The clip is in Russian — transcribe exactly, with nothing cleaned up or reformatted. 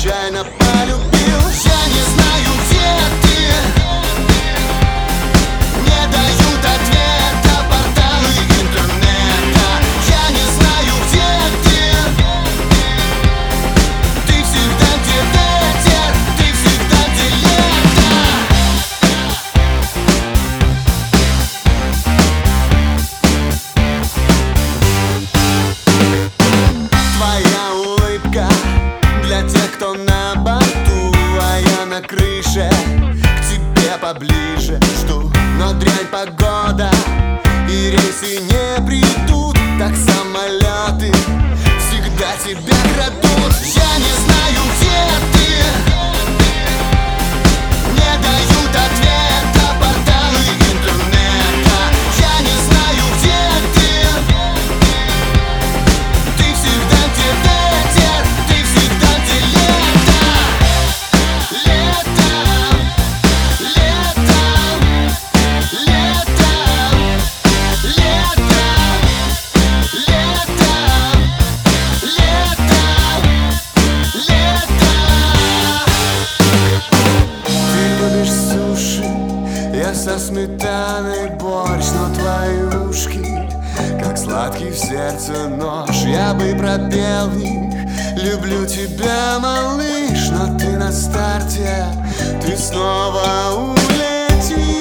случайно полюбил. Я не знаю, где ты, не дают ответа порталы интернета. Я не знаю, где ты, ты всегда где ветер, ты всегда где лето. Твоя улыбка для тех, кто на борту, а я на крыше, к тебе поближе жду. Но дрянь погода и рейсы не придут, так самолеты всегда тебя крадут. Я не знаю, где ты, не дают ответа порталы интернета. Я не знаю, где ты, ты всегда где ветер, ты всегда где лето. Лето, лето, лето, лето, лето, лето, лето. Ты любишь суши, я со сметаной борщ, но твои ушки, как сладкий в сердце нож. Я бы пропел в них: люблю тебя, малыш, но ты на старте, ты снова улетишь.